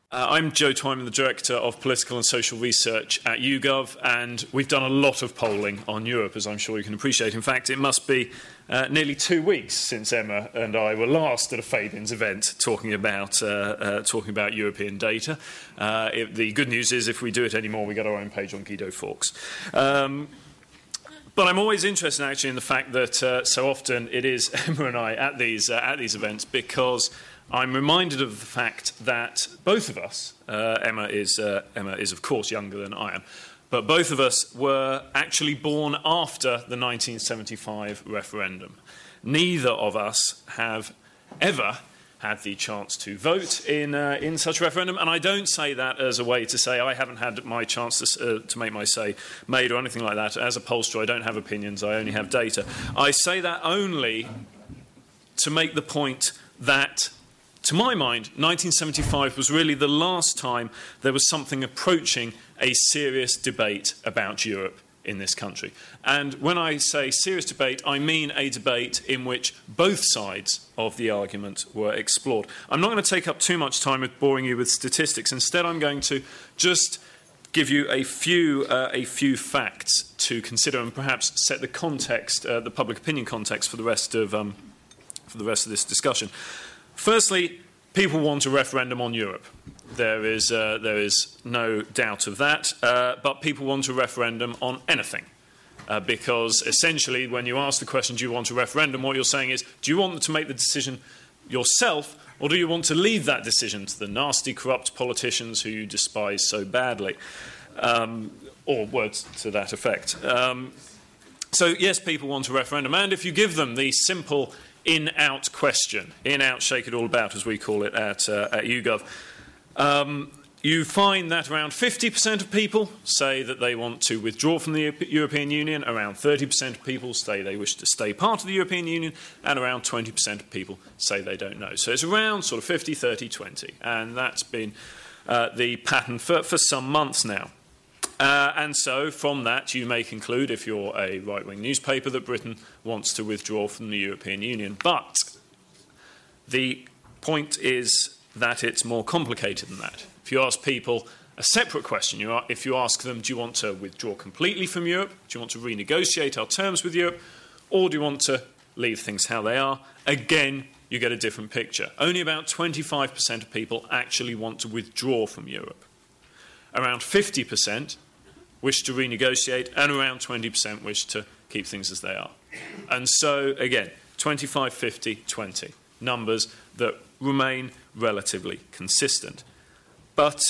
I'm Joe Twyman, the Director of Political and Social Research at YouGov, and we've done a lot of polling on Europe, as I'm sure you can appreciate. In fact, it must be nearly 2 weeks since Emma and I were last at a Fabian's event talking about European data. The good news is, if we do it anymore, we get our own page on Guido Fawkes. But I'm always interested, actually, in the fact that so often it is Emma and I at these events, because I'm reminded of the fact that both of us, Emma is of course younger than I am, but both of us were actually born after the 1975 referendum. Neither of us have ever had the chance to vote in such a referendum, and I don't say that as a way to say I haven't had my chance to make my say made or anything like that. As a pollster, I don't have opinions, I only have data. I say that only to make the point that, to my mind, 1975 was really the last time there was something approaching a serious debate about Europe in this country. And when I say serious debate, I mean a debate in which both sides of the argument were explored. I'm not going to take up too much time with boring you with statistics. Instead, I'm going to just give you a few facts to consider and perhaps set the context, the public opinion context, for the rest of this discussion. Firstly, people want a referendum on Europe. There is no doubt of that, but people want a referendum on anything. Because essentially, when you ask the question, do you want a referendum, what you're saying is, do you want to make the decision yourself, or do you want to leave that decision to the nasty, corrupt politicians who you despise so badly? Or words to that effect. So, yes, people want a referendum, and if you give them the simple in-out question, in-out, shake it all about, as we call it at YouGov, you find that around 50% of people say that they want to withdraw from the European Union, around 30% of people say they wish to stay part of the European Union, and around 20% of people say they don't know. So it's around sort of 50, 30, 20, and that's been the pattern for some months now. And so from that you may conclude, if you're a right-wing newspaper, that Britain wants to withdraw from the European Union. But the point is that it's more complicated than that. If you ask people a separate question, if you ask them, do you want to withdraw completely from Europe, do you want to renegotiate our terms with Europe, or do you want to leave things how they are, again, you get a different picture. Only about 25% of people actually want to withdraw from Europe. Around 50% wish to renegotiate, and around 20% wish to keep things as they are. And so, again, 25, 50, 20, numbers that remain relatively consistent. But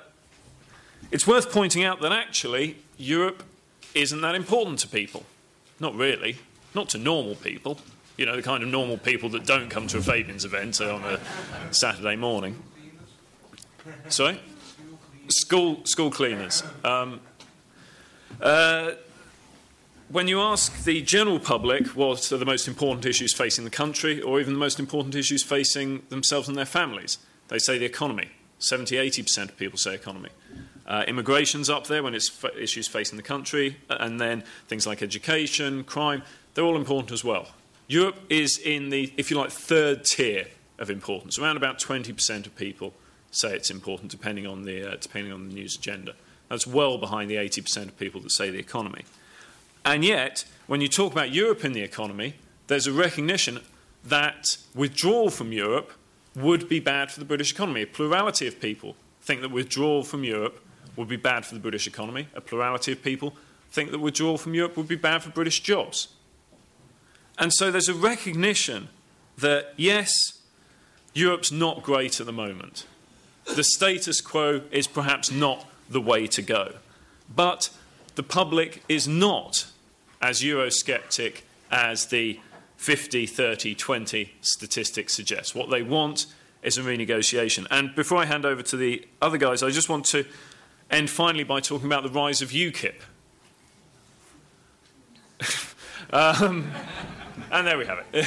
it's worth pointing out that actually Europe isn't that important to people. Not really. Not to normal people. You know, the kind of normal people that don't come to a Fabian's event on a Saturday morning. Sorry? School cleaners. When you ask the general public what are the most important issues facing the country, or even the most important issues facing themselves and their families, they say the economy. 70, 80% of people say economy. Immigration's up there when it's issues facing the country, and then things like education, crime, they're all important as well. Europe is in the, if you like, third tier of importance. Around about 20% of people say it's important, depending on the news agenda. That's well behind the 80% of people that say the economy. And yet, when you talk about Europe in the economy, there's a recognition that withdrawal from Europe would be bad for the British economy. A plurality of people think that withdrawal from Europe would be bad for the British economy. A plurality of people think that withdrawal from Europe would be bad for British jobs. And so there's a recognition that, yes, Europe's not great at the moment. The status quo is perhaps not the way to go. But the public is not as Eurosceptic as the 50, 30, 20 statistics suggest. What they want is a renegotiation. And before I hand over to the other guys, I just want to end finally by talking about the rise of UKIP. And there we have it.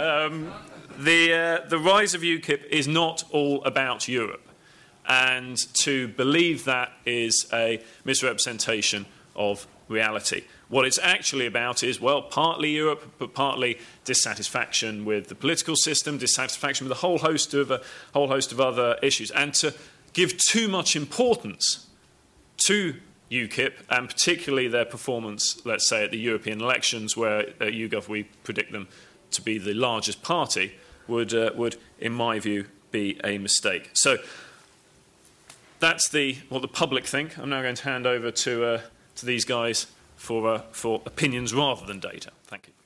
The rise of UKIP is not all about Europe. And to believe that is a misrepresentation of reality. What it's actually about is, well, partly Europe, but partly dissatisfaction with the political system, dissatisfaction with a whole host of other issues. And to give too much importance to UKIP, and particularly their performance, let's say, at the European elections, where at YouGov we predict them to be the largest party, would, in my view, be a mistake. So that's what the public think. I'm now going to hand over to these guys for opinions rather than data. Thank you.